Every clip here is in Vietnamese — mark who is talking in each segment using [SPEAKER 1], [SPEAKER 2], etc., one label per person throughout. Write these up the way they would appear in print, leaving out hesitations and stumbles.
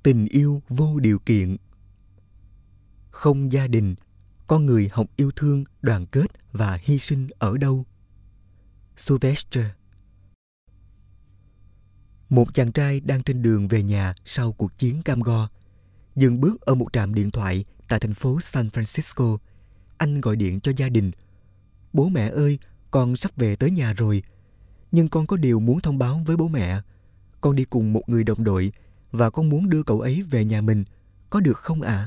[SPEAKER 1] Tình yêu vô điều kiện. Không gia đình, con người học yêu thương, đoàn kết và hy sinh ở đâu? Sylvester. Một chàng trai đang trên đường về nhà sau cuộc chiến cam go. Dừng bước ở một trạm điện thoại tại thành phố San Francisco. Anh gọi điện cho gia đình. Bố mẹ ơi, con sắp về tới nhà rồi. Nhưng con có điều muốn thông báo với bố mẹ. Con đi cùng một người đồng đội và con muốn đưa cậu ấy về nhà mình. Có được không ạ?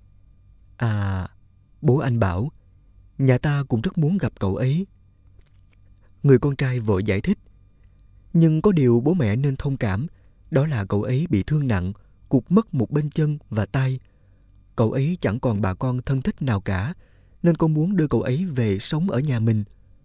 [SPEAKER 1] Bố anh bảo, nhà ta cũng rất muốn gặp cậu ấy. Người con trai vội giải thích. Nhưng có điều bố mẹ nên thông cảm, đó là cậu ấy bị thương nặng, cụt mất một bên chân và tay. Cậu ấy chẳng còn bà con thân thích nào cả, nên con muốn đưa cậu ấy về sống ở nhà mình.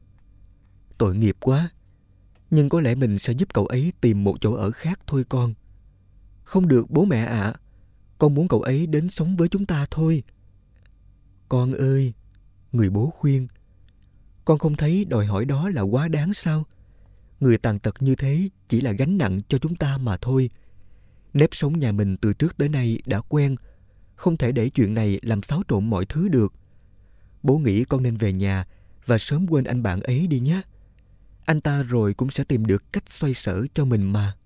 [SPEAKER 1] Tội nghiệp quá, nhưng có lẽ mình sẽ giúp cậu ấy tìm một chỗ ở khác thôi con. Không được bố mẹ ạ, con muốn cậu ấy đến sống với chúng ta thôi. Con ơi, người bố khuyên, con không thấy đòi hỏi đó là quá đáng sao? Người tàn tật như thế chỉ là gánh nặng cho chúng ta mà thôi. Nếp sống nhà mình từ trước tới nay đã quen, không thể để chuyện này làm xáo trộn mọi thứ được. Bố nghĩ con nên về nhà và sớm quên anh bạn ấy đi nhé. Anh ta rồi cũng sẽ tìm được cách xoay sở cho mình mà.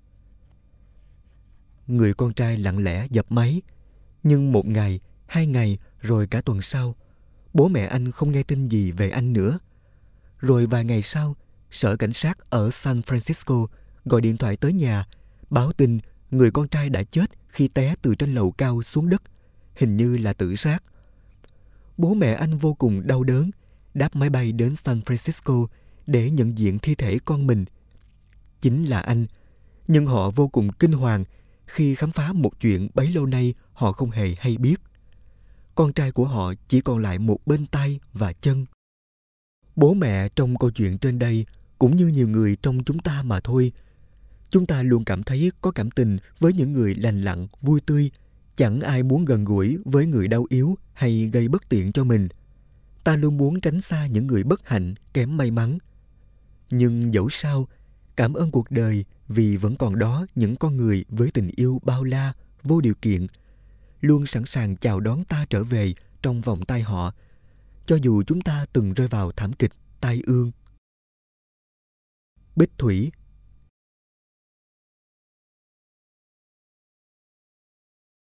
[SPEAKER 1] Người con trai lặng lẽ dập máy. Nhưng một ngày, 2 ngày, rồi cả tuần sau, bố mẹ anh không nghe tin gì về anh nữa. Rồi vài ngày sau, sở cảnh sát ở San Francisco gọi điện thoại tới nhà, báo tin người con trai đã chết khi té từ trên lầu cao xuống đất, hình như là tự sát. Bố mẹ anh vô cùng đau đớn, đáp máy bay đến San Francisco để nhận diện thi thể con mình. Chính là anh, nhưng họ vô cùng kinh hoàng khi khám phá một chuyện bấy lâu nay họ không hề hay biết. Con trai của họ chỉ còn lại một bên tay và chân. Bố mẹ trong câu chuyện trên đây cũng như nhiều người trong chúng ta mà thôi. Chúng ta luôn cảm thấy có cảm tình với những người lành lặn, vui tươi. Chẳng ai muốn gần gũi với người đau yếu hay gây bất tiện cho mình. Ta luôn muốn tránh xa những người bất hạnh, kém may mắn. Nhưng dẫu sao, cảm ơn cuộc đời vì vẫn còn đó những con người với tình yêu bao la, vô điều kiện, luôn sẵn sàng chào đón ta trở về trong vòng tay họ, cho dù chúng ta từng rơi vào thảm kịch tai ương. Bích Thủy.